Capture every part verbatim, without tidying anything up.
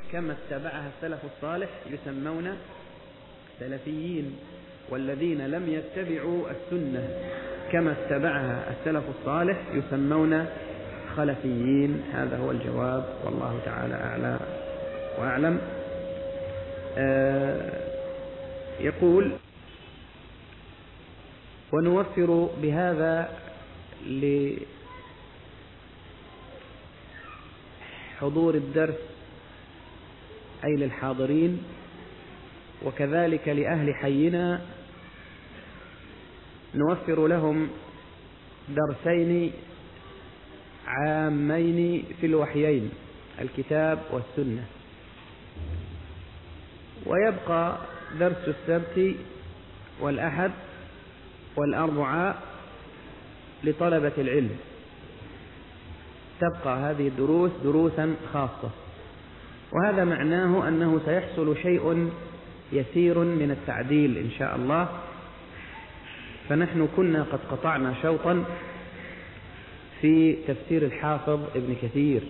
كما اتبعها السلف الصالح يسمون سلفيين، والذين لم يتبعوا السنة كما اتبعها السلف الصالح يسمون خلفيين. هذا هو الجواب، والله تعالى أعلى وأعلم. آه يقول: ونوفر بهذا لحضور الدرس أي للحاضرين، وكذلك لأهل حينا نوفر لهم درسين عامين في الوحيين الكتاب والسنة، ويبقى درس السبت والأحد والأربعاء لطلبة العلم. تبقى هذه الدروس دروسا خاصة، وهذا معناه أنه سيحصل شيء يسير من التعديل إن شاء الله. فنحن كنا قد قطعنا شوطا في تفسير الحافظ ابن كثير،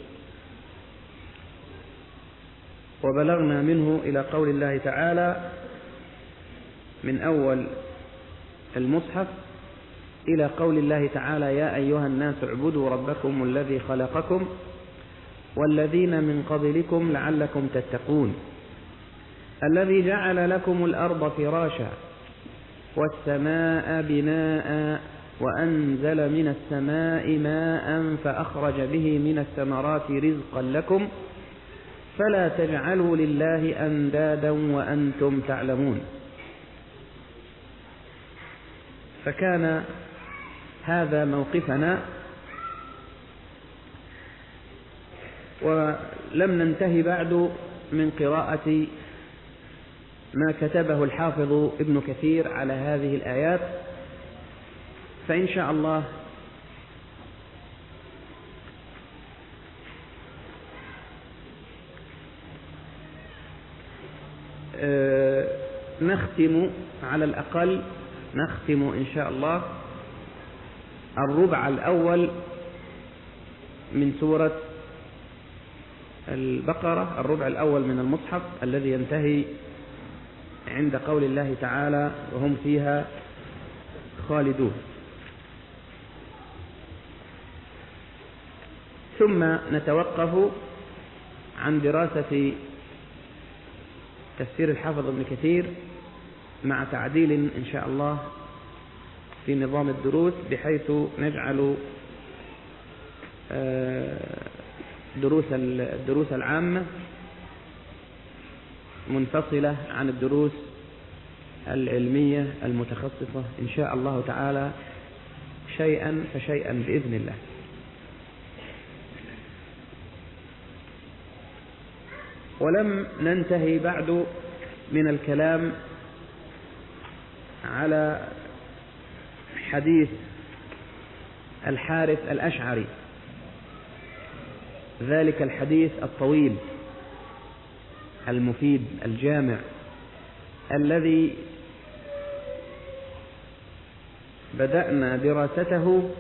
وبلغنا منه إلى قول الله تعالى من أول المصحف إلى قول الله تعالى: يا أيها الناس اعبدوا ربكم الذي خلقكم والذين من قبلكم لعلكم تتقون الذي جعل لكم الأرض فراشا والسماء بناء وأنزل من السماء ماء فأخرج به من الثمرات رزقا لكم فلا تجعلوا لله أندادا وأنتم تعلمون. فكان هذا موقفنا، ولم ننتهي بعد من قراءة ما كتبه الحافظ ابن كثير على هذه الآيات، فإن شاء الله نختم على الأقل نختم إن شاء الله الربع الأول من سورة البقرة، الربع الأول من المصحف الذي ينتهي عند قول الله تعالى: وهم فيها خالدون. ثم نتوقف عن دراسة تفسير الحافظ ابن كثير مع تعديل إن شاء الله في نظام الدروس، بحيث نجعل دروس الدروس العامة منفصلة عن الدروس العلمية المتخصصة إن شاء الله تعالى، شيئا فشيئا بإذن الله. ولم ننتهي بعد من الكلام على حديث الحارث الأشعري، ذلك الحديث الطويل المفيد الجامع الذي بدأنا دراسته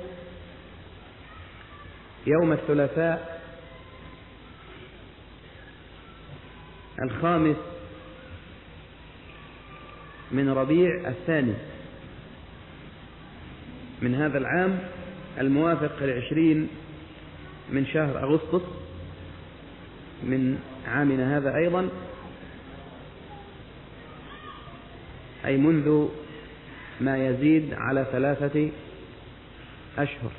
يوم الثلاثاء الخامس من ربيع الثاني من هذا العام، الموافق العشرين من شهر أغسطس من عامنا هذا أيضا، أي منذ ما يزيد على ثلاثة أشهر.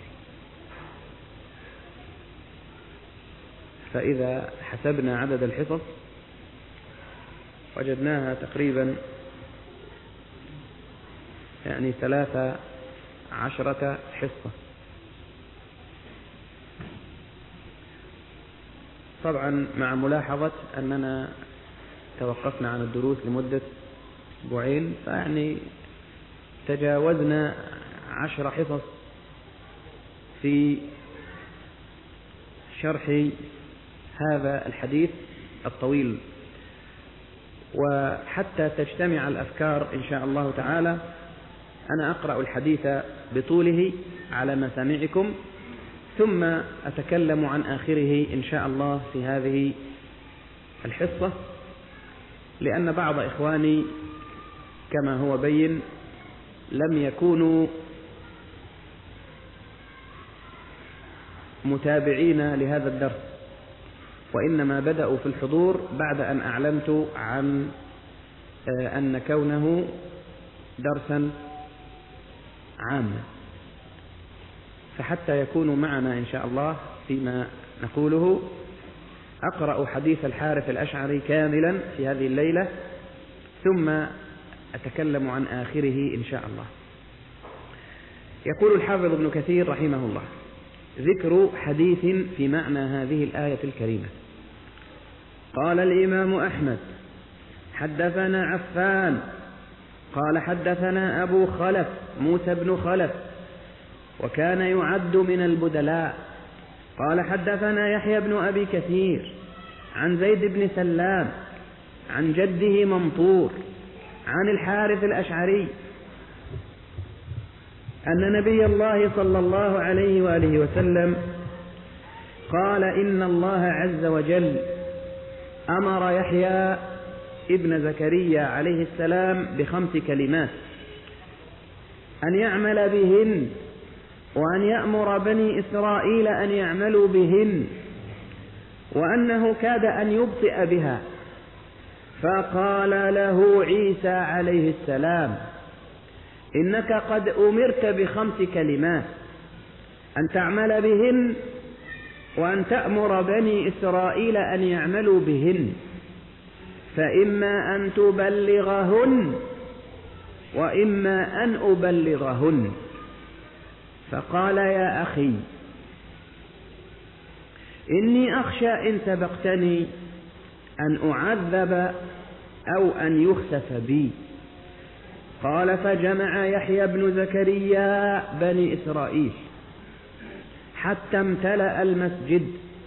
فإذا حسبنا عدد الحصص وجدناها تقريبا يعني ثلاثة عشرة حصة. طبعا مع ملاحظة أننا توقفنا عن الدروس لمدة أسبوعين، فيعني تجاوزنا عشر حصص في شرح هذا الحديث الطويل. وحتى تجتمع الأفكار إن شاء الله تعالى أنا أقرأ الحديث بطوله على مسامعكم، ثم أتكلم عن آخره إن شاء الله في هذه الحصة، لأن بعض إخواني كما هو بين لم يكونوا متابعين لهذا الدرس، وإنما بدأوا في الحضور بعد أن أعلمت عن أن كونه درسا عاما، فحتى يكونوا معنا إن شاء الله فيما نقوله أقرأ حديث الحارث الأشعري كاملا في هذه الليلة، ثم أتكلم عن آخره إن شاء الله. يقول الحافظ ابن كثير رحمه الله: ذكر حديث في معنى هذه الآية الكريمة. قال الإمام أحمد: حدثنا عفان قال حدثنا أبو خلف موسى بن خلف وكان يعد من البدلاء قال حدثنا يحيى بن أبي كثير عن زيد بن سلام عن جده ممطور عن الحارث الأشعري أن نبي الله صلى الله عليه وآله وسلم قال: إن الله عز وجل أمر يحيى ابن زكريا عليه السلام بخمس كلمات أن يعمل بهن، وأن يأمر بني إسرائيل أن يعملوا بهن، وأنه كاد أن يبطئ بها، فقال له عيسى عليه السلام: إنك قد أمرت بخمس كلمات أن تعمل بهن، وأن تأمر بني إسرائيل أن يعملوا بهن، فإما أن تبلغهن وإما أن أبلغهن. فقال: يا أخي إني أخشى إن سبقتني أن أعذب أو أن يخسف بي. قال: فجمع يحيى بن زكريا بني إسرائيل حتى امتلأ المسجد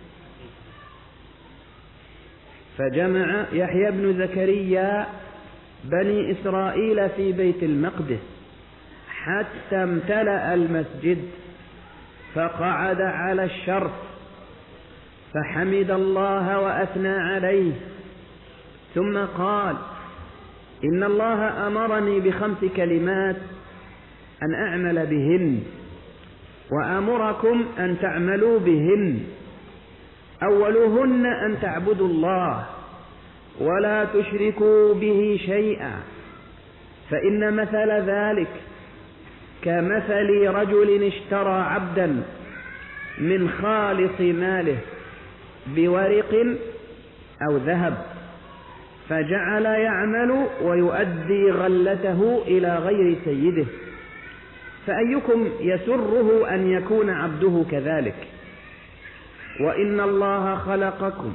فجمع يحيى بن زكريا بني إسرائيل في بيت المقدس حتى امتلأ المسجد، فقعد على الشرف فحمد الله وأثنى عليه، ثم قال: إن الله أمرني بخمس كلمات أن أعمل بهن، وأمركم أن تعملوا بهن. أولهن أن تعبدوا الله ولا تشركوا به شيئا، فإن مثل ذلك كمثل رجل اشترى عبدا من خالص ماله بورق أو ذهب، فجعل يعمل ويؤدي غلته إلى غير سيده، فأيكم يسره أن يكون عبده كذلك؟ وإن الله خلقكم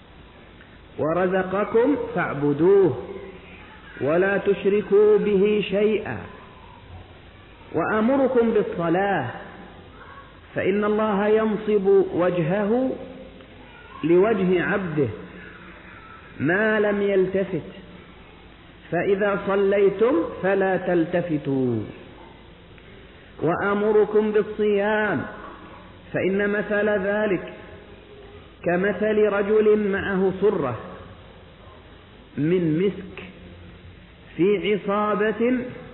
ورزقكم فاعبدوه ولا تشركوا به شيئا. وآمركم بالصلاة، فإن الله ينصب وجهه لوجه عبده ما لم يلتفت، فإذا صليتم فلا تلتفتوا. وآمركم بالصيام، فإن مثل ذلك كمثل رجل معه صرة من مسك في عصابة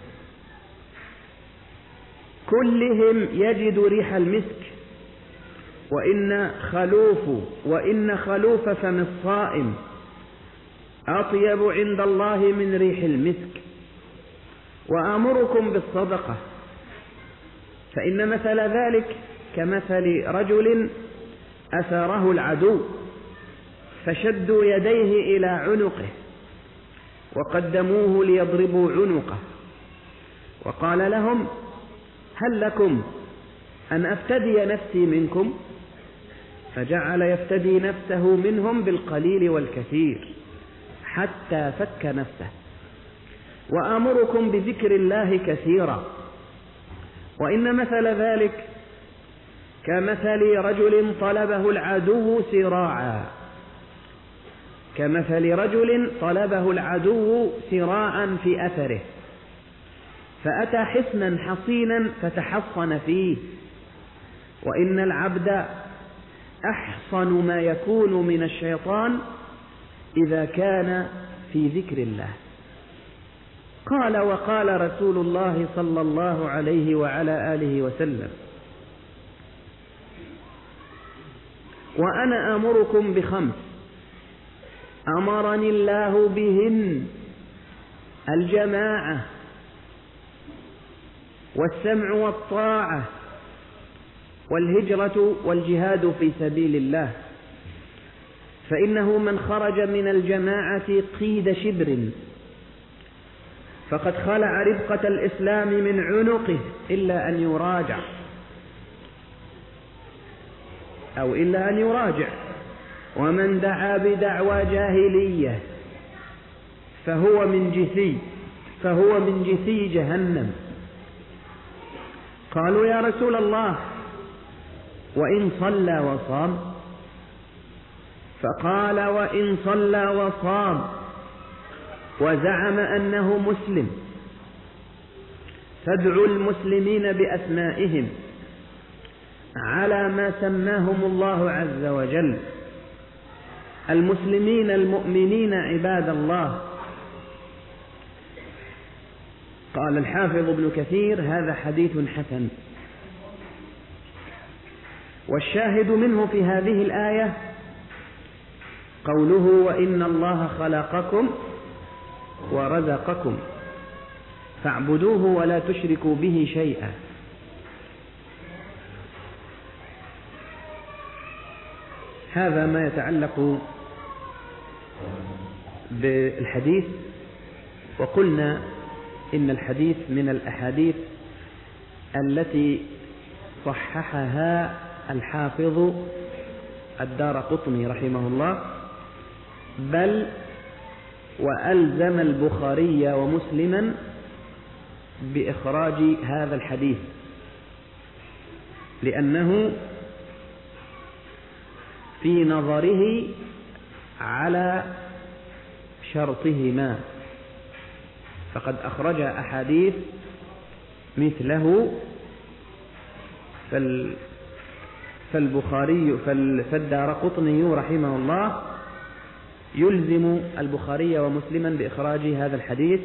كلهم يجد ريح المسك، وإن خلوف وإن خلوف فم الصائم أطيب عند الله من ريح المسك. وآمركم بالصدقة، فإن مثل ذلك كمثل رجل أسره العدو فشدوا يديه إلى عنقه وقدموه ليضربوا عنقه، وقال لهم: هل لكم أن أفتدي نفسي منكم؟ فجعل يفتدي نفسه منهم بالقليل والكثير حتى فك نفسه. وآمركم بذكر الله كثيرا، وإن مثل ذلك كمثل رجل طلبه العدو سراعا كمثل رجل طلبه العدو سراعا في أثره، فأتى حصنا حصينا فتحصن فيه. وإن العبد أحصن ما يكون من الشيطان إذا كان في ذكر الله. قال: وقال رسول الله صلى الله عليه وعلى آله وسلم: وأنا أمركم بخمس أمرني الله بهن: الجماعة، والسمع والطاعة، والهجرة والجهاد في سبيل الله. فإنه من خرج من الجماعة قيد شبر فقد خلع ربقة الإسلام من عنقه إلا أن يراجع أو إلا أن يراجع ومن دعا بدعوى جاهلية فهو من جثي فهو من جثي جهنم. قالوا: يا رسول الله، وإن صلى وصام؟ فقال: وإن صلى وصام وزعم أنه مسلم فادعوا المسلمين بأسمائهم على ما سماهم الله عز وجل: المسلمين المؤمنين عباد الله. قال الحافظ ابن كثير: هذا حديث حسن. والشاهد منه في هذه الآية قوله: وإن الله خلقكم ورزقكم فاعبدوه ولا تشركوا به شيئا. هذا ما يتعلق بالحديث. وقلنا إن الحديث من الأحاديث التي صححها الحافظ الدارقطني رحمه الله، بل وألزم البخاري ومسلما بإخراج هذا الحديث، لأنه في نظره على شرطهما، فقد أخرج أحاديث مثله، فالبخاري فالدارقطني رحمه الله يلزم البخاري ومسلما بإخراج هذا الحديث،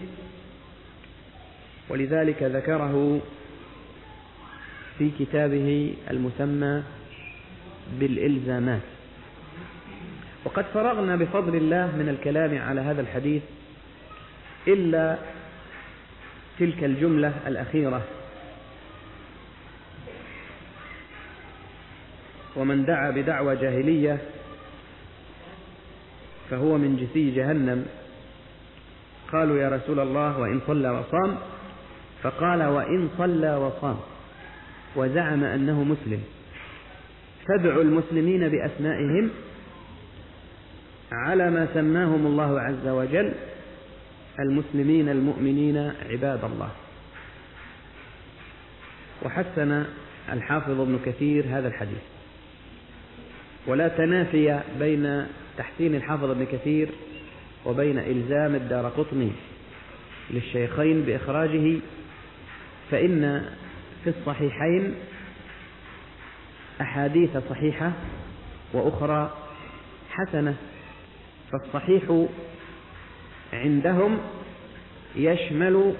ولذلك ذكره في كتابه المسمى بالإلزامات. وقد فرغنا بفضل الله من الكلام على هذا الحديث إلا تلك الجملة الأخيرة: ومن دعا بدعوى جاهلية فهو من جثي جهنم. قالوا: يا رسول الله، وإن صلى وصام؟ فقال: وإن صلى وصام وزعم أنه مسلم فادعوا المسلمين بأسمائهم على ما سماهم الله عز وجل: المسلمين المؤمنين عباد الله. وحسن الحافظ ابن كثير هذا الحديث. ولا تنافي بين تحسين الحافظ ابن كثير وبين إلزام الدارقطني للشيخين بإخراجه، فإن في الصحيحين أحاديث صحيحة وأخرى حسنة. فالصحيح عندهم يشمل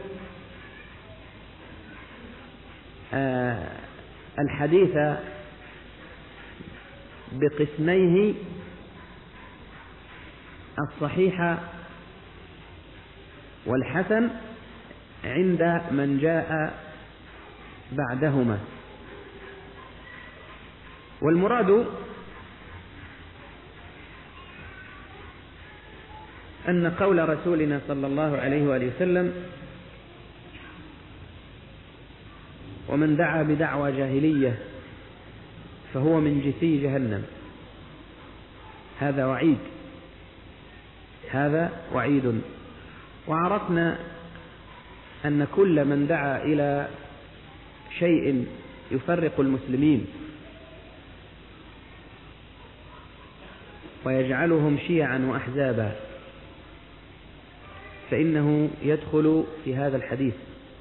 آه الحديث بقسميه: الصحيح والحسن عند من جاء بعدهما. والمراد أن قول رسولنا صلى الله عليه وآله وسلم: ومن دعا بدعوى جاهلية فهو من جثي جهنم، هذا وعيد هذا وعيد. وعرفنا أن كل من دعا إلى شيء يفرق المسلمين ويجعلهم شيعا وأحزابا فإنه يدخل في هذا الحديث،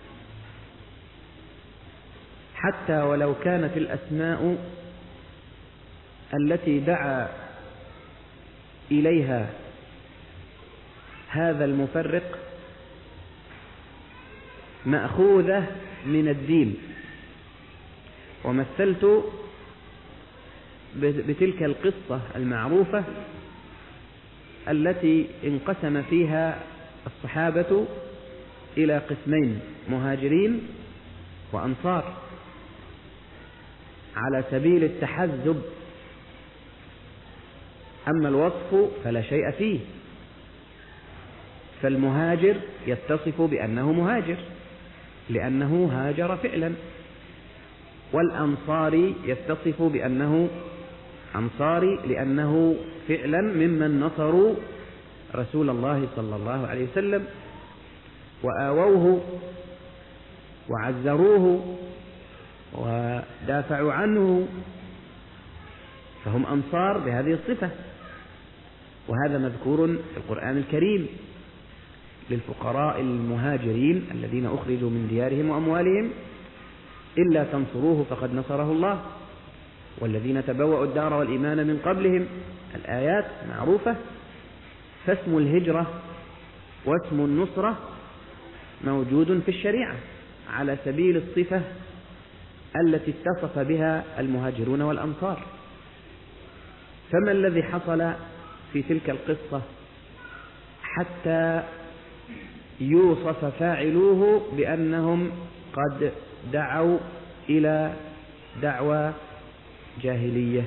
حتى ولو كانت الأسماء التي دعا إليها هذا المفرق مأخوذة من الدين، ومثلت بتلك القصة المعروفة التي انقسم فيها الصحابة إلى قسمين: مهاجرين وأنصار، على سبيل التحزب. أما الوصف فلا شيء فيه، فالمهاجر يتصف بأنه مهاجر لأنه هاجر فعلا، والأنصاري يتصف بأنه أنصاري لأنه فعلا ممن نصروا رسول الله صلى الله عليه وسلم وآووه وعزروه ودافعوا عنه، فهم أنصار بهذه الصفة. وهذا مذكور في القرآن الكريم للفقراء المهاجرين الذين أخرجوا من ديارهم وأموالهم إلا تنصروه فقد نصره الله، والذين تبوأوا الدار والإيمان من قبلهم. الآيات معروفة. فاسم الهجرة واسم النصرة موجود في الشريعة على سبيل الصفة التي اتصف بها المهاجرون والأنصار. فما الذي حصل في تلك القصة حتى يوصف فاعلوه بأنهم قد دعوا إلى دعوى جاهلية؟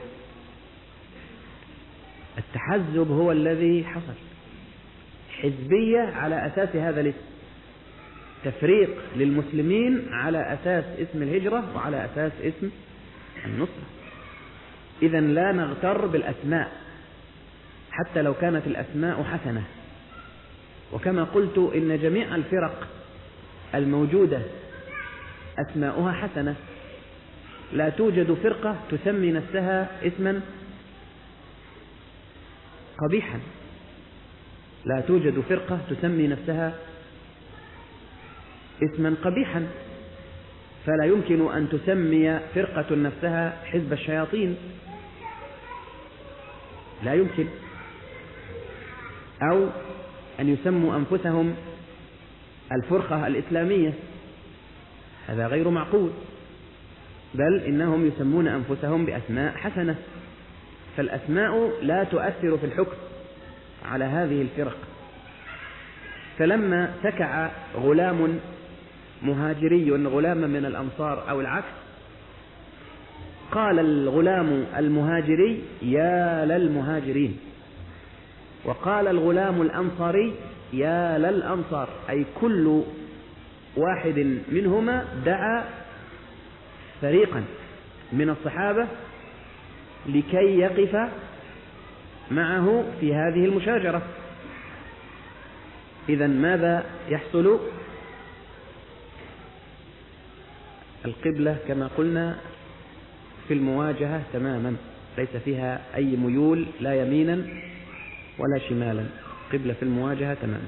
التحزب هو الذي حصل، حزبية على أساس هذا الاسم، تفريق للمسلمين على أساس اسم الهجرة وعلى أساس اسم النصرة. إذن لا نغتر بالأسماء حتى لو كانت الأسماء حسنة. وكما قلت إن جميع الفرق الموجودة أسماؤها حسنة، لا توجد فرقة تسمي نفسها اسما قبيحا، لا توجد فرقة تسمي نفسها اسما قبيحا. فلا يمكن أن تسمي فرقة نفسها حزب الشياطين، لا يمكن، أو أن يسموا أنفسهم الفرقة الإسلامية، هذا غير معقول، بل إنهم يسمون أنفسهم بأسماء حسنة. فالأسماء لا تؤثر في الحكم على هذه الفرق. فلما سكع غلام مهاجري غلاما من الأنصار أو العكس، قال الغلام المهاجري يا للمهاجرين، وقال الغلام الأنصاري يا للأنصار، أي كل واحد منهما دعا فريقا من الصحابة لكي يقف معه في هذه المشاجرة. إذن ماذا يحصل؟ القبلة كما قلنا في المواجهة تماما، ليس فيها أي ميول، لا يمينا ولا شمالا، قبلة في المواجهة تماما.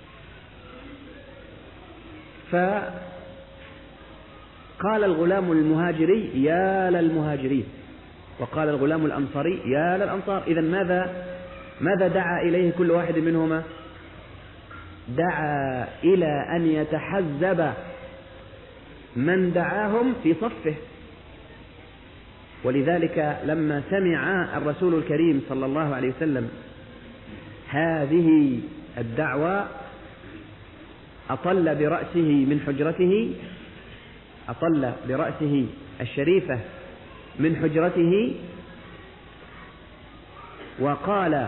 فقال الغلام المهاجري يا للمهاجرين، وقال الغلام الأنصاري يا للأنصار. إذن ماذا ماذا دعا إليه كل واحد منهما؟ دعا إلى أن يتحزب من دعاهم في صفه. ولذلك لما سمع الرسول الكريم صلى الله عليه وسلم هذه الدعوة أطل برأسه من حجرته، أطل برأسه الشريفة من حجرته وقال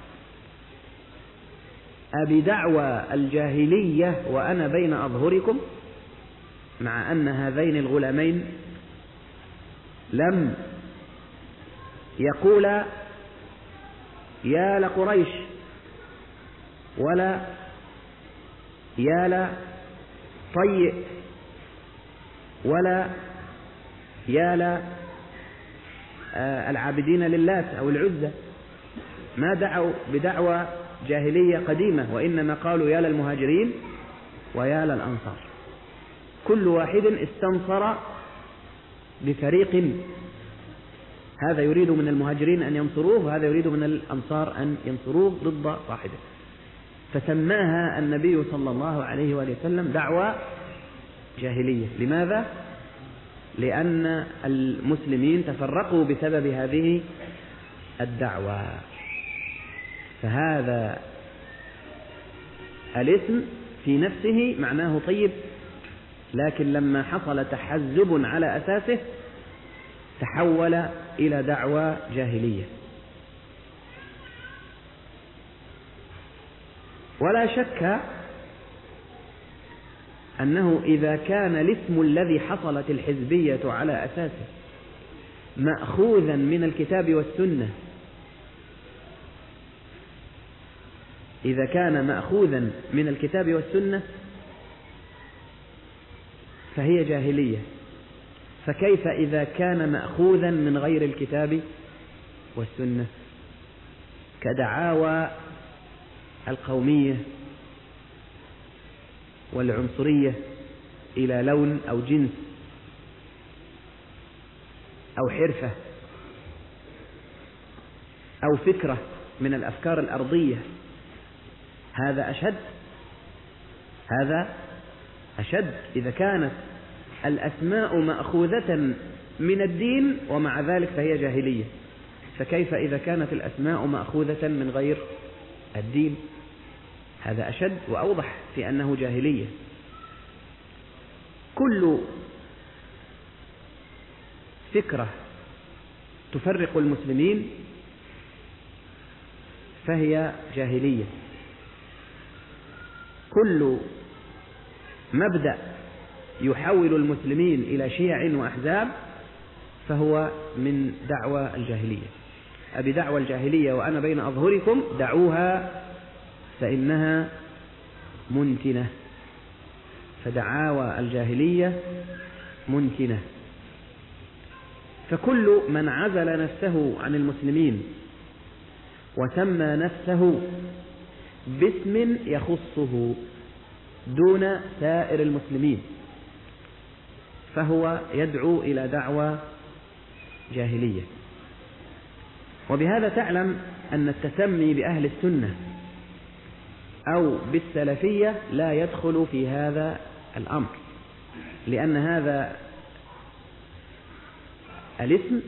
أبدعوى الجاهلية وأنا بين أظهركم، مع أن هذين الغلامين لم يقولا يا لقريش ولا يا لطيء ولا يا للعابدين للات أو العزة، ما دعوا بدعوى جاهلية قديمة، وإنما قالوا يا للمهاجرين ويا للأنصار. كل واحد استنصر بفريق، هذا يريد من المهاجرين أن ينصروه وهذا يريد من الأنصار أن ينصروه ضد صاحبه. فسماها النبي صلى الله عليه وآله وسلم دعوة جاهلية. لماذا؟ لأن المسلمين تفرقوا بسبب هذه الدعوة. فهذا الاسم في نفسه معناه طيب، لكن لما حصل تحزب على أساسه تحول إلى دعوة جاهلية. ولا شك أنه إذا كان الاسم الذي حصلت الحزبية على أساسه مأخوذا من الكتاب والسنة، إذا كان مأخوذا من الكتاب والسنة فهي جاهلية، فكيف إذا كان مأخوذا من غير الكتاب والسنة كدعاوى القومية والعنصرية إلى لون أو جنس أو حرفة أو فكرة من الأفكار الأرضية؟ هذا أشد، هذا أشد إذا كانت الأسماء مأخوذة من الدين ومع ذلك فهي جاهلية، فكيف إذا كانت الأسماء مأخوذة من غير الدين؟ هذا أشد وأوضح في أنه جاهلية. كل فكرة تفرق المسلمين فهي جاهلية، كل مبدأ يحول المسلمين إلى شيع وأحزاب فهو من دعوى الجاهلية. أبي دعوى الجاهلية وأنا بين أظهركم دعوها فإنها منتنة. فدعاوى الجاهلية منتنة. فكل من عزل نفسه عن المسلمين وسمى نفسه باسم يخصه دون سائر المسلمين فهو يدعو إلى دعوى جاهلية. وبهذا تعلم أن التسمي بأهل السنة أو بالسلفية لا يدخل في هذا الأمر، لأن هذا الاسم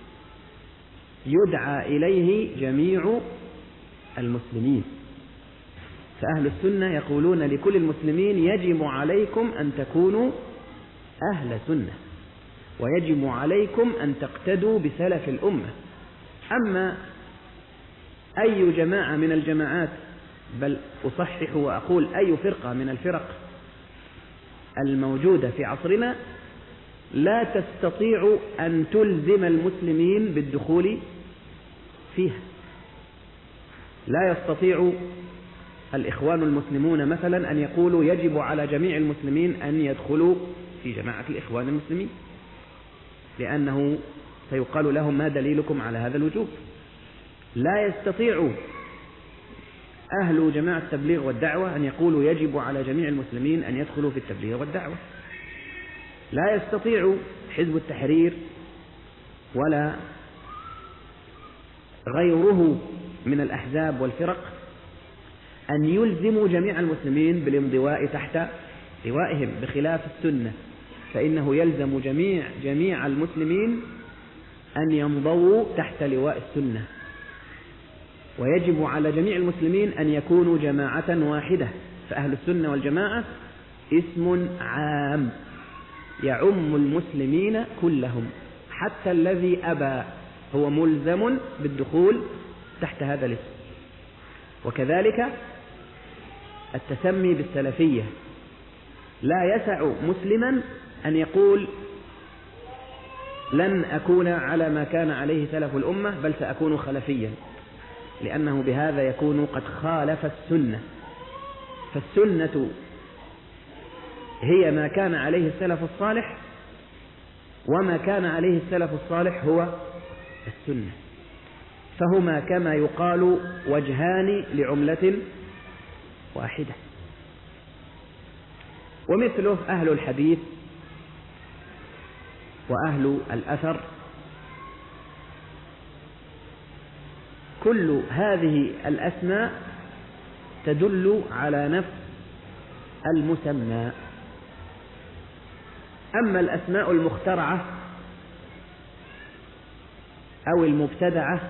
يدعى إليه جميع المسلمين. فأهل السنة يقولون لكل المسلمين يجب عليكم أن تكونوا أهل سنة، ويجب عليكم أن تقتدوا بسلف الأمة. أما أي جماعة من الجماعات، بل أصحح وأقول أي فرقة من الفرق الموجودة في عصرنا، لا تستطيع أن تلزم المسلمين بالدخول فيها. لا يستطيع الإخوان المسلمون مثلا أن يقولوا يجب على جميع المسلمين أن يدخلوا في جماعة الإخوان المسلمين، لأنه سيقال لهم ما دليلكم على هذا الوجوب. لا يستطيع أهل جماعة التبليغ والدعوة أن يقولوا يجب على جميع المسلمين أن يدخلوا في التبليغ والدعوة. لا يستطيع حزب التحرير ولا غيره من الأحزاب والفرق أن يلزموا جميع المسلمين بالانضواء تحت لوائهم، بخلاف السنة فإنه يلزم جميع جميع المسلمين أن ينضووا تحت لواء السنة، ويجب على جميع المسلمين أن يكونوا جماعة واحدة. فأهل السنة والجماعة اسم عام يعم المسلمين كلهم، حتى الذي أبى هو ملزم بالدخول تحت هذا الاسم. وكذلك التسمي بالسلفية، لا يسع مسلما أن يقول لن أكون على ما كان عليه سلف الأمة بل سأكون خلفيا، لأنه بهذا يكون قد خالف السنة. فالسنة هي ما كان عليه السلف الصالح، وما كان عليه السلف الصالح هو السنة، فهما كما يقال وجهان لعملة واحدة. ومثله أهل الحديث وأهل الأثر، كل هذه الأسماء تدل على نفس المسمى. أما الأسماء المخترعة أو المبتدعة،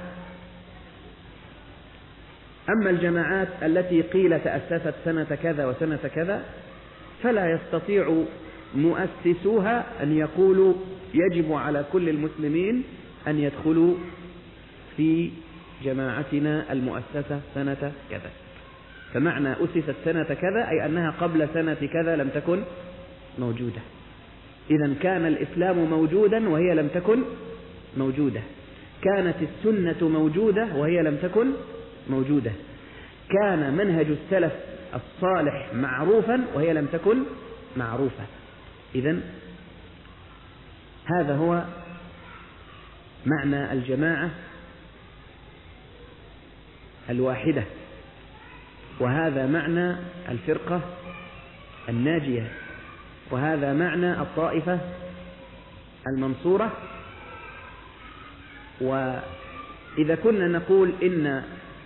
أما الجماعات التي قيل تأسست سنة كذا وسنة كذا، فلا يستطيع مؤسسوها أن يقولوا يجب على كل المسلمين أن يدخلوا في جماعتنا المؤسسة سنة كذا. فمعنى أسست سنة كذا أي أنها قبل سنة كذا لم تكن موجودة. إذن كان الإسلام موجودا وهي لم تكن موجودة، كانت السنة موجودة وهي لم تكن موجودة، كان منهج السلف الصالح معروفا وهي لم تكن معروفة. إذن هذا هو معنى الجماعة الواحدة، وهذا معنى الفرقة الناجية، وهذا معنى الطائفة المنصورة. وإذا كنا نقول إن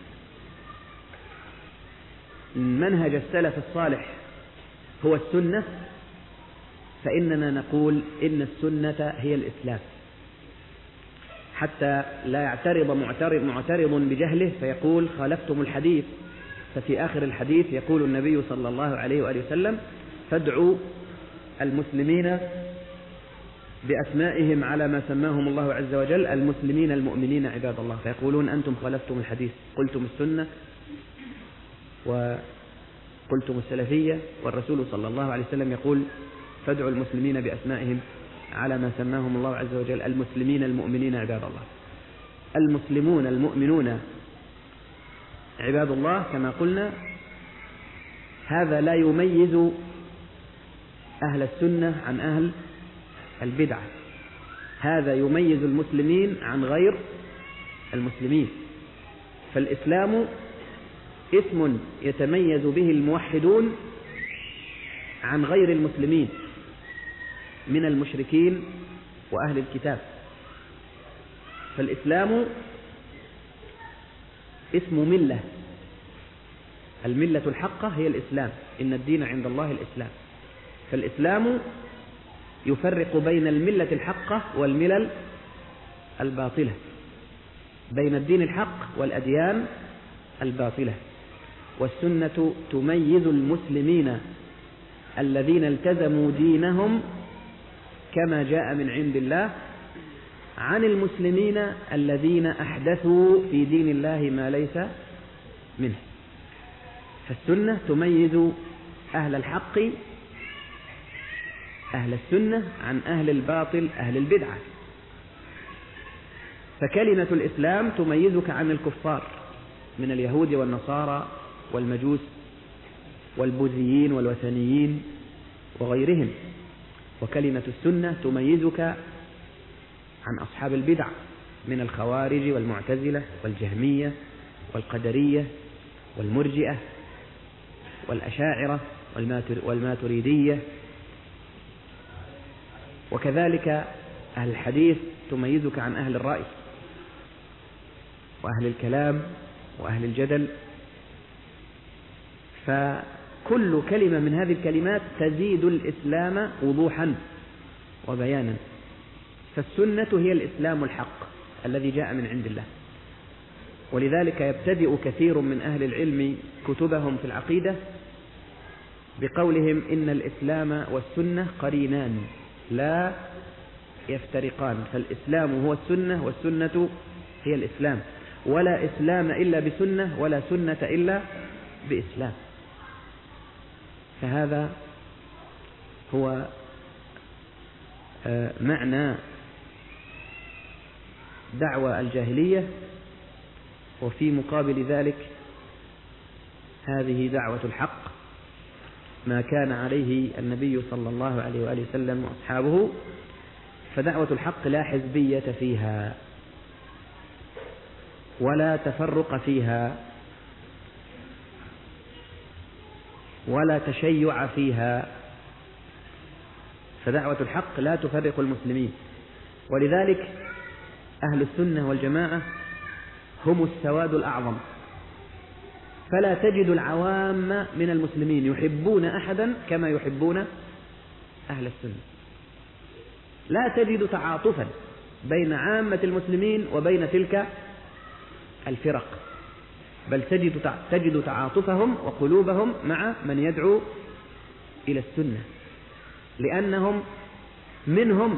منهج السلف الصالح هو السنة، فإننا نقول إن السنة هي الإسلام، حتى لا يعترض معترض, معترض بجهله فيقول خالفتم الحديث. ففي آخر الحديث يقول النبي صلى الله عليه وآله وسلم: فادعوا المسلمين بأسمائهم على ما سماهم الله عز وجل، المسلمين المؤمنين عباد الله. فيقولون أنتم خالفتم الحديث، قلتم السنة وقلتم السلفية، والرسول صلى الله عليه وسلم يقول: فادعوا المسلمين بأسمائهم على ما سماهم الله عز وجل، المسلمين المؤمنين عباد الله. المسلمون المؤمنون عباد الله كما قلنا، هذا لا يميز أهل السنة عن أهل البدعة، هذا يميز المسلمين عن غير المسلمين. فالإسلام اسم يتميز به الموحدون عن غير المسلمين من المشركين وأهل الكتاب. فالإسلام اسم ملة، الملة الحقة هي الإسلام، إن الدين عند الله الإسلام. فالإسلام يفرق بين الملة الحقة والملل الباطلة، بين الدين الحق والأديان الباطلة. والسنة تميز المسلمين الذين التزموا دينهم كما جاء من عند الله عن المسلمين الذين أحدثوا في دين الله ما ليس منه. فالسنة تميز أهل الحق أهل السنة عن أهل الباطل أهل البدعة. فكلمة الإسلام تميزك عن الكفار من اليهود والنصارى والمجوس والبوذيين والوثنيين وغيرهم، وكلمة السنة تميزك عن أصحاب البدع من الخوارج والمعتزلة والجهمية والقدرية والمرجئة والأشاعرة والماتريدية. وكذلك أهل الحديث تميزك عن أهل الرأي وأهل الكلام وأهل الجدل. فكل كلمة من هذه الكلمات تزيد الإسلام وضوحا وبيانا. فالسنة هي الإسلام الحق الذي جاء من عند الله. ولذلك يبتدئ كثير من أهل العلم كتبهم في العقيدة بقولهم إن الإسلام والسنة قرينان لا يفترقان، فالإسلام هو السنة والسنة هي الإسلام، ولا إسلام إلا بسنة ولا سنة إلا بإسلام. فهذا هو معنى دعوى الجاهلية، وفي مقابل ذلك هذه دعوة الحق ما كان عليه النبي صلى الله عليه وآله وسلم وأصحابه. فدعوة الحق لا حزبية فيها ولا تفرق فيها ولا تشيع فيها، فدعوة الحق لا تفرق المسلمين. ولذلك أهل السنة والجماعة هم السواد الأعظم، فلا تجد العوام من المسلمين يحبون أحدا كما يحبون أهل السنة. لا تجد تعاطفا بين عامة المسلمين وبين تلك الفرق، بل تجد تجد تعاطفهم وقلوبهم مع من يدعو إلى السنة، لأنهم منهم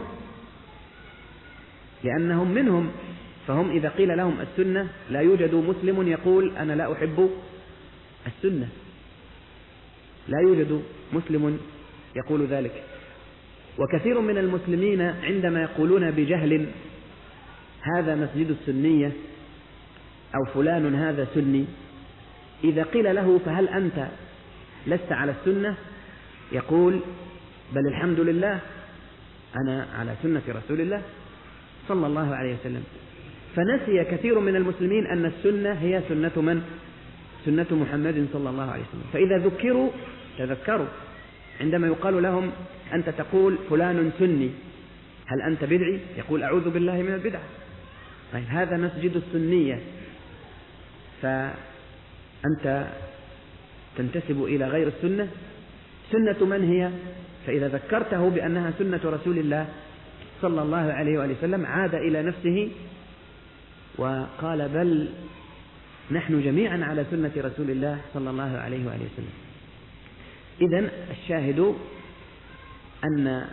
لأنهم منهم فهم إذا قيل لهم السنة لا يوجد مسلم يقول أنا لا أحب السنة، لا يوجد مسلم يقول ذلك. وكثير من المسلمين عندما يقولون بجهل هذا مسجد السنية أو فلان هذا سني، إذا قيل له فهل أنت لست على السنة؟ يقول بل الحمد لله أنا على سنة رسول الله صلى الله عليه وسلم. فنسي كثير من المسلمين أن السنة هي سنة من؟ سنة محمد صلى الله عليه وسلم. فإذا ذكروا تذكروا عندما يقال لهم أنت تقول فلان سني هل أنت بدعي؟ يقول أعوذ بالله من البدعة. طيب هذا مسجد السنية فأنت تنتسب إلى غير السنة. سنة من هي؟ فإذا ذكرته بأنها سنة رسول الله صلى الله عليه وآله وسلم عاد إلى نفسه وقال بل نحن جميعا على سنة رسول الله صلى الله عليه وآله وسلم. إذن الشاهد أن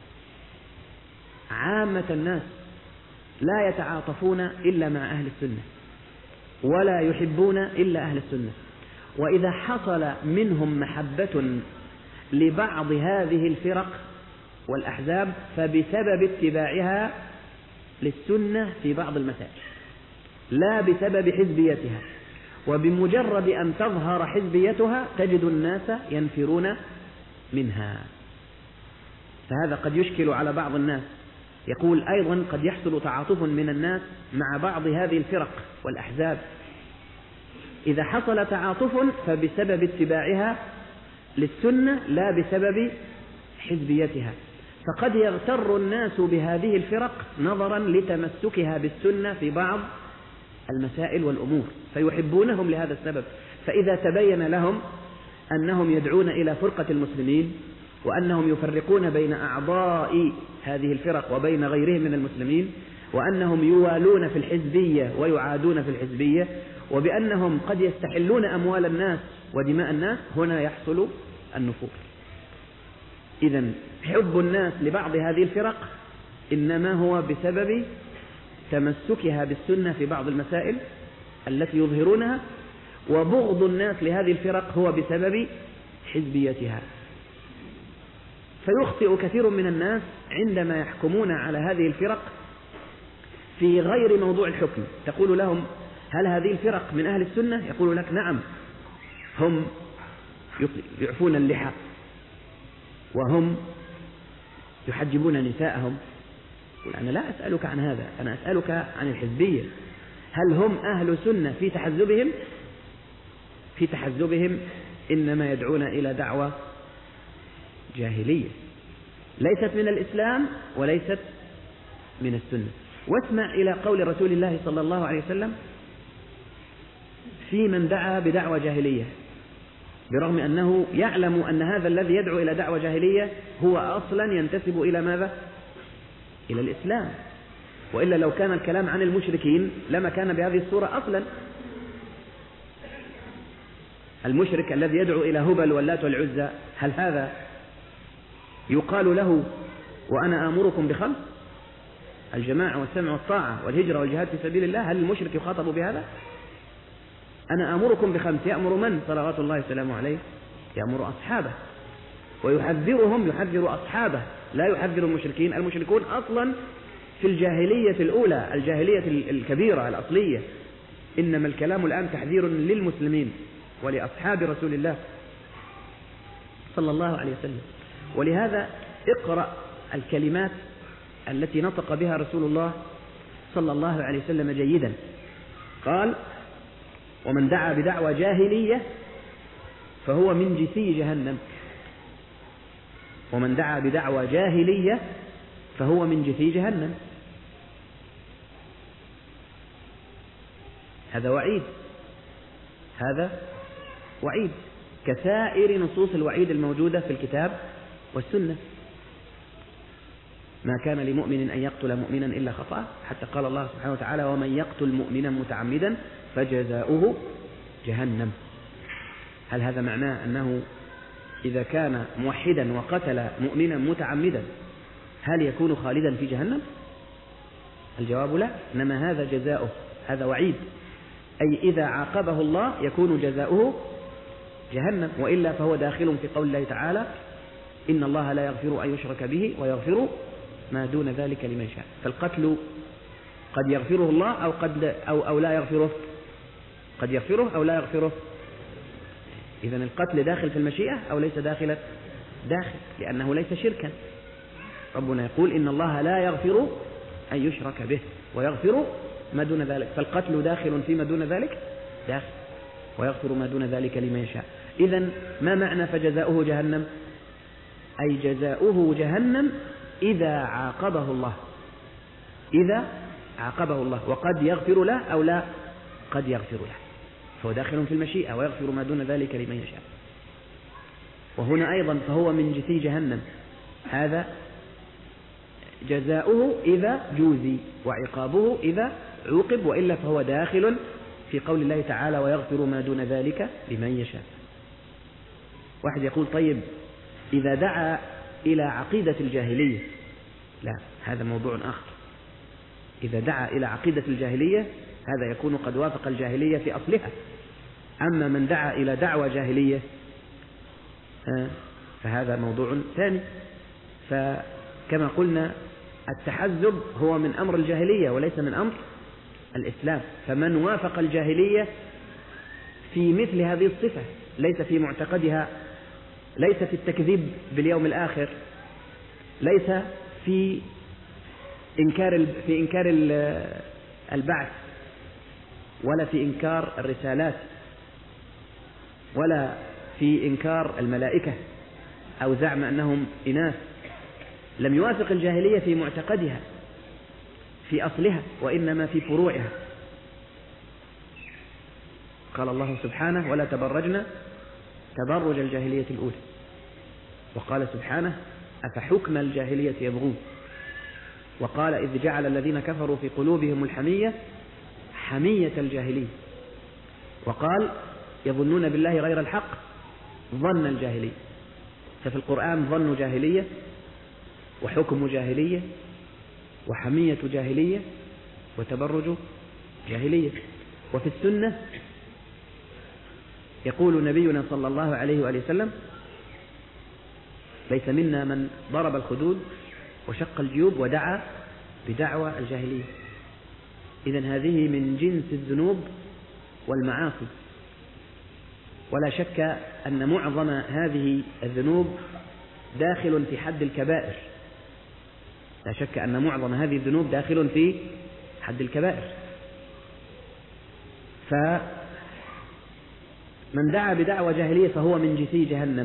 عامة الناس لا يتعاطفون إلا مع أهل السنة ولا يحبون إلا أهل السنة. وإذا حصل منهم محبة لبعض هذه الفرق والأحزاب فبسبب اتباعها للسنة في بعض المسائل لا بسبب حزبيتها. وبمجرد أن تظهر حزبيتها تجد الناس ينفرون منها. فهذا قد يشكل على بعض الناس. يقول أيضا قد يحصل تعاطف من الناس مع بعض هذه الفرق والأحزاب. إذا حصل تعاطف فبسبب اتباعها للسنة لا بسبب حزبيتها. فقد يغتر الناس بهذه الفرق نظرا لتمسكها بالسنة في بعض المسائل والأمور فيحبونهم لهذا السبب. فإذا تبين لهم أنهم يدعون إلى فرقة المسلمين وأنهم يفرقون بين أعضاء هذه الفرق وبين غيرهم من المسلمين وأنهم يوالون في الحزبية ويعادون في الحزبية وبأنهم قد يستحلون أموال الناس ودماء الناس، هنا يحصل النفور. إذن حب الناس لبعض هذه الفرق إنما هو بسبب تمسكها بالسنة في بعض المسائل التي يظهرونها، وبغض الناس لهذه الفرق هو بسبب حزبيتها. فيخطئ كثير من الناس عندما يحكمون على هذه الفرق في غير موضوع الحكم. تقول لهم هل هذه الفرق من أهل السنة؟ يقول لك نعم، هم يعفون اللحى وهم يحجبون نساءهم. أنا لا أسألك عن هذا، أنا أسألك عن الحزبية. هل هم أهل سنة في تحزبهم؟ في تحزبهم إنما يدعون إلى دعوة جاهلية ليست من الإسلام وليست من السنة. واسمع إلى قول رسول الله صلى الله عليه وسلم في من دعا بدعوة جاهلية، برغم أنه يعلم أن هذا الذي يدعو إلى دعوة جاهلية هو أصلا ينتسب إلى ماذا؟ إلى الإسلام. وإلا لو كان الكلام عن المشركين لما كان بهذه الصورة أصلا. المشرك الذي يدعو إلى هبل واللات والعزى هل هذا يقال له وأنا آمركم بخمس؟ الجماعة والسمع والطاعة والهجرة والجهاد في سبيل الله، هل المشرك يخاطب بهذا؟ أنا آمركم بخمس، يأمر من؟ صلوات الله وسلامه عليه، يأمر أصحابه ويحذرهم، يحذر أصحابه لا يحذر المشركين. المشركون أصلا في الجاهلية الأولى، الجاهلية الكبيرة الأصلية، إنما الكلام الآن تحذير للمسلمين ولأصحاب رسول الله صلى الله عليه وسلم. ولهذا اقرأ الكلمات التي نطق بها رسول الله صلى الله عليه وسلم جيدا. قال ومن دعا بدعوى جاهلية فهو من جثي جهنم. ومن دعا بدعوى جاهلية فهو من جثي جهنم. هذا وعيد، هذا وعيد كسائر نصوص الوعيد الموجودة في الكتاب والسنة. ما كان لمؤمن أن يقتل مؤمنا إلا خطأ، حتى قال الله سبحانه وتعالى ومن يقتل مؤمنا متعمدا فجزاؤه جهنم. هل هذا معناه أنه إذا كان موحدا وقتل مؤمنا متعمدا هل يكون خالدا في جهنم؟ الجواب لا، إنما هذا جزاؤه، هذا وعيد، أي إذا عاقبه الله يكون جزاؤه جهنم، وإلا فهو داخل في قول الله تعالى إن الله لا يغفر أن يشرك به ويغفر ما دون ذلك لمن شاء. فالقتل قد يغفره الله أو, قد أو, أو لا يغفره، قد يغفره أو لا يغفره. إذن القتل داخل في المشيئة أو ليس داخلا؟ داخل، لأنه ليس شركا. ربنا يقول إن الله لا يغفر أن يشرك به ويغفر ما دون ذلك، فالقتل داخل فيما دون ذلك داخل، ويغفر ما دون ذلك لمن يشاء. إذن ما معنى فجزاؤه جهنم؟ أي جزاؤه جهنم إذا عاقبه الله، إذا عاقبه الله، وقد يغفر له أو لا قد يغفر له، فهو داخل في المشيئة ويغفر ما دون ذلك لمن يشاء. وهنا أيضا فهو من جثي جهنم، هذا جزاؤه إذا جوزي وعقابه إذا عوقب، وإلا فهو داخل في قول الله تعالى ويغفر ما دون ذلك لمن يشاء. واحد يقول طيب إذا دعا إلى عقيدة الجاهلية، لا، هذا موضوع آخر. إذا دعا إلى عقيدة الجاهلية هذا يكون قد وافق الجاهلية في أصلها. أما من دعا إلى دعوة جاهلية فهذا موضوع ثاني. فكما قلنا التحزب هو من أمر الجاهلية وليس من أمر الإسلام، فمن وافق الجاهلية في مثل هذه الصفة ليس في معتقدها، ليس في التكذيب باليوم الآخر، ليس في إنكار في إنكار البعث، ولا في إنكار الرسالات، ولا في إنكار الملائكة أو زعم أنهم إناث، لم يوافق الجاهلية في معتقدها في أصلها، وإنما في فروعها. قال الله سبحانه ولا تبرجنا تبرج الجاهلية الأولى، وقال سبحانه أفحكم الجاهلية يبغون، وقال إذ جعل الذين كفروا في قلوبهم الحمية حمية الجاهلية، وقال يظنون بالله غير الحق ظن الجاهلية. ففي القرآن ظن جاهلية وحكم جاهلية وحمية جاهلية وتبرج جاهلية. وفي السنة يقول نبينا صلى الله عليه وآله وسلم ليس منا من ضرب الخدود وشق الجيوب ودعا بدعوى الجاهلية. إذن هذه من جنس الذنوب والمعاصي، ولا شك أن معظم هذه الذنوب داخل في حد الكبائر، لا شك أن معظم هذه الذنوب داخل في حد الكبائر. فمن دعا بدعوى جاهلية فهو من جثي جهنم.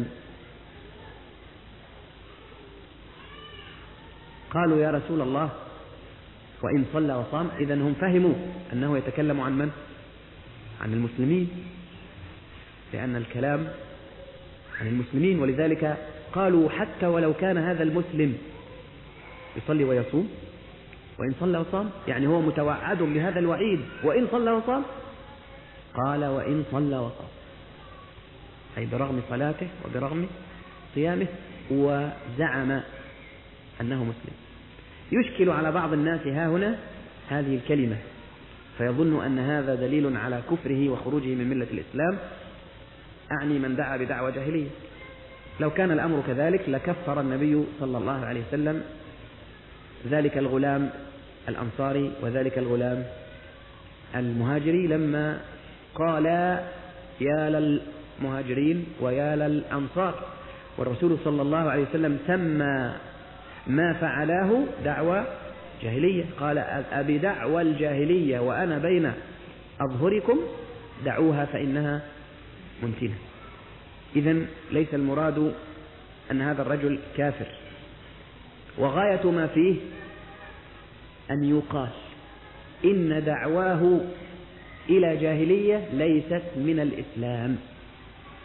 قالوا يا رسول الله وإن صلى وصام، إذن هم فهموا أنه يتكلم عن من؟ عن المسلمين، لأن الكلام عن المسلمين، ولذلك قالوا حتى ولو كان هذا المسلم يصلي ويصوم وإن صلى وصام، يعني هو متوعد بهذا الوعيد وإن صلى وصام. قال وإن صلى وصام، أي برغم صلاته وبرغم صيامه، وزعم أنه مسلم. يشكل على بعض الناس ها هنا هذه الكلمة، فيظن أن هذا دليل على كفره وخروجه من ملة الإسلام، أعني من دعا بدعوى جاهلية. لو كان الأمر كذلك لكفر النبي صلى الله عليه وسلم ذلك الغلام الأنصاري وذلك الغلام المهاجري لما قال يا للمهاجرين ويا للأنصار، والرسول صلى الله عليه وسلم سمى ما فعلاه دعوى جاهلية، قال أبي دعوى الجاهلية وأنا بين أظهركم دعوها فإنها منتنة. إذن ليس المراد أن هذا الرجل كافر، وغاية ما فيه أن يقال إن دعواه إلى جاهلية ليست من الإسلام،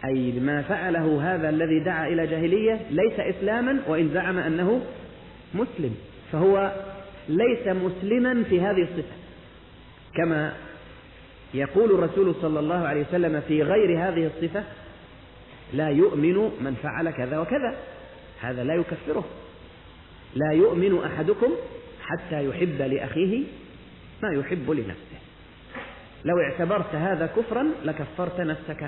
أي ما فعله هذا الذي دعا إلى جاهلية ليس إسلاما وإن زعم أنه مسلم، فهو ليس مسلما في هذه الصفة، كما يقول الرسول صلى الله عليه وسلم في غير هذه الصفة: لا يؤمن من فعل كذا وكذا. هذا لا يكفره. لا يؤمن أحدكم حتى يحب لأخيه ما يحب لنفسه. لو اعتبرت هذا كفرا لكفرت نفسك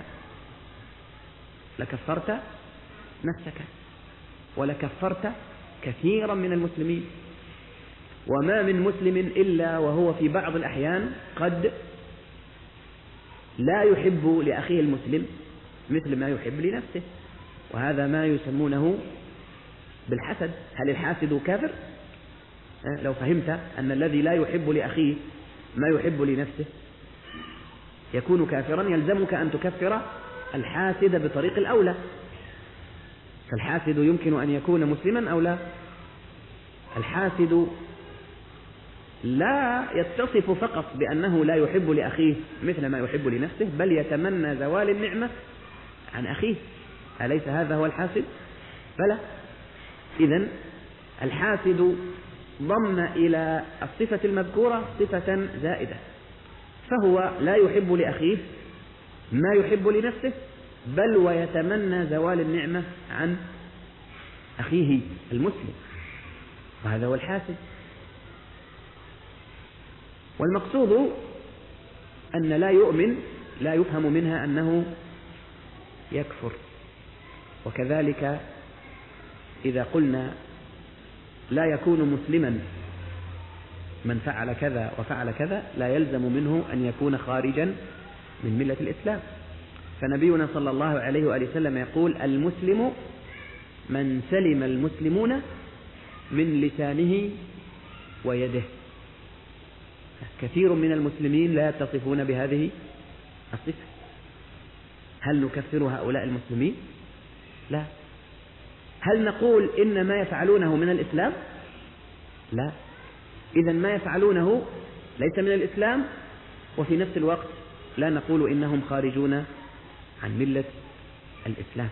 لكفرت نفسك ولكفرت كثيرا من المسلمين. وما من مسلم إلا وهو في بعض الأحيان قد لا يحب لأخيه المسلم مثل ما يحب لنفسه، وهذا ما يسمونه بالحسد. هل الحاسد كافر؟ لو فهمت أن الذي لا يحب لأخيه ما يحب لنفسه يكون كافرا، يلزمك أن تكفر الحاسد بطريق الأولى. فالحاسد يمكن أن يكون مسلما أو لا. الحاسد لا يتصف فقط بأنه لا يحب لأخيه مثل ما يحب لنفسه، بل يتمنى زوال النعمة عن أخيه. أليس هذا هو الحاسد؟ بلى. إذن الحاسد ضم إلى الصفة المذكورة صفة زائدة، فهو لا يحب لأخيه ما يحب لنفسه، بل ويتمنى زوال النعمة عن أخيه المسلم، وهذا هو الحاسد. والمقصود أن لا يؤمن لا يفهم منها أنه يكفر. وكذلك إذا قلنا لا يكون مسلما من فعل كذا وفعل كذا، لا يلزم منه أن يكون خارجا من ملة الإسلام. فنبينا صلى الله عليه وآله وسلم يقول: المسلم من سلم المسلمون من لسانه ويده. كثير من المسلمين لا يتصفون بهذه الصفة. هل نكفر هؤلاء المسلمين؟ لا. هل نقول إن ما يفعلونه من الإسلام؟ لا. إذن ما يفعلونه ليس من الإسلام، وفي نفس الوقت لا نقول إنهم خارجون عن ملة الإسلام.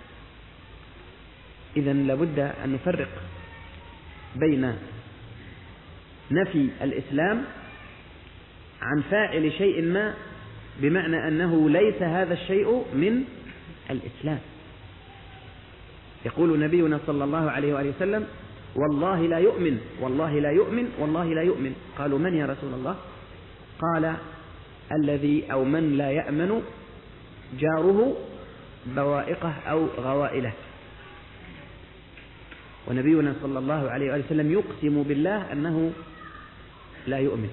إذن لابد أن نفرق بين نفي الإسلام عن فاعل شيء ما بمعنى أنه ليس هذا الشيء من الإسلام. يقول نبينا صلى الله عليه وآله وسلم: والله لا يؤمن والله لا يؤمن والله لا يؤمن. قالوا: من يا رسول الله؟ قال: الذي أو من لا يأمن جاره بوائقه أو غوائله. ونبينا صلى الله عليه وآله وسلم يقسم بالله أنه لا يؤمن.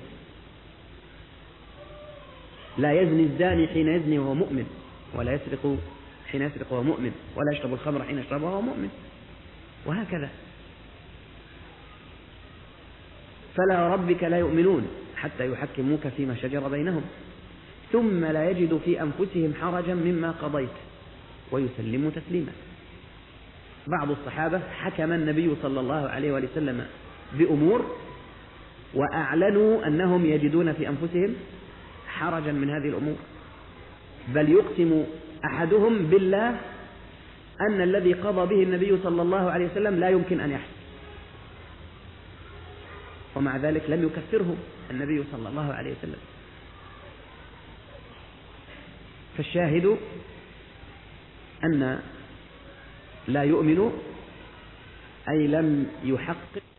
لا يزني الزاني حين يزني وهو مؤمن، ولا يسرق حين يسرق وهو مؤمن، ولا يشرب الخمر حين يشرب وهو مؤمن، وهكذا. فلا ربك لا يؤمنون حتى يحكموك فيما شجر بينهم ثم لا يجدوا في أنفسهم حرجا مما قضيت ويسلموا تسليما. بعض الصحابة حكم النبي صلى الله عليه وسلم بأمور وأعلنوا أنهم يجدون في أنفسهم حرجا من هذه الأمور، بل يقسم أحدهم بالله أن الذي قضى به النبي صلى الله عليه وسلم لا يمكن أن يحصل، ومع ذلك لم يكفره النبي صلى الله عليه وسلم. فالشاهد أن لا يؤمن أي لم يحقق